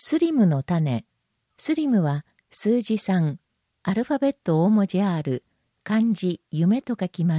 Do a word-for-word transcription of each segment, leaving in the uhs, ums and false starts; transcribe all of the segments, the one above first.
スリムの種。スリムは数字さん、アルファベット大文字 R、漢字夢と書きます。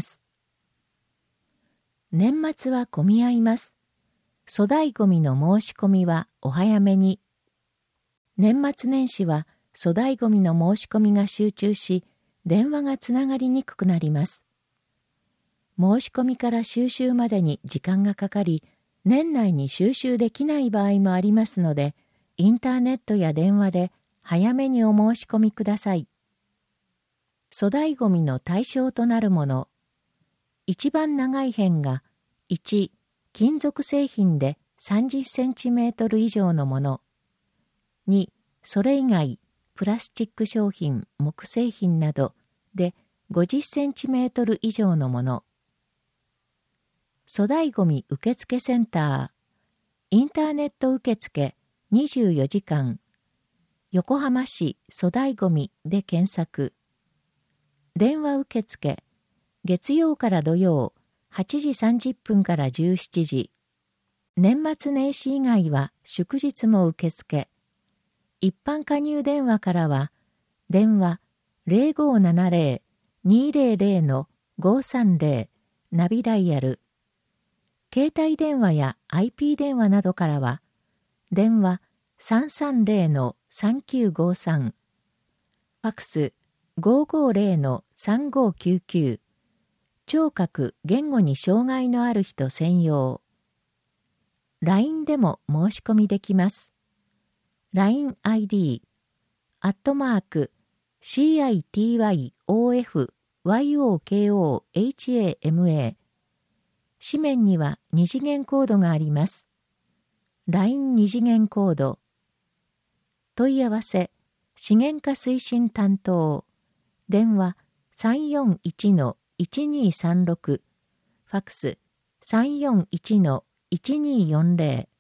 年末は混み合います。粗大ごみの申し込みはお早めに。年末年始は粗大ごみの申し込みが集中し、電話がつながりにくくなります。申し込みから収集までに時間がかかり、年内に収集できない場合もありますので、インターネットや電話で早めにお申し込みください。粗大ごみの対象となるもの。一番長い辺がいち、金属製品でさんじゅっセンチメートル以上のもの。に、それ以外、プラスチック商品、木製品などでごじゅっセンチメートル以上のもの。粗大ごみ受付センター。インターネット受付にじゅうよじかん。横浜市粗大ごみで検索。電話受付。月曜から土曜はちじさんじゅっぷんからじゅうしちじ。年末年始以外は祝日も受付。一般加入電話からは、電話 ゼロごーななゼロ にーゼロゼロ のごーさんゼロ ナビダイヤル。携帯電話や アイピー 電話などからは、電話 さんさんゼロ のさんきゅうごさん、ファクス ごーごーゼロ のさんごーきゅうきゅう、聴覚・言語に障害のある人専用。ライン でも申し込みできます。ライン アイディー、アットマーク、シーアイティーワイオーエフワイオーケーオーエイチエーエムエー。紙面には二次元コードがあります。ライン 二次元コード。問い合わせ、資源化推進担当。電話 さんよんいちのいちにーさんろく。ファクス さんよんいちのいちにーよんゼロ。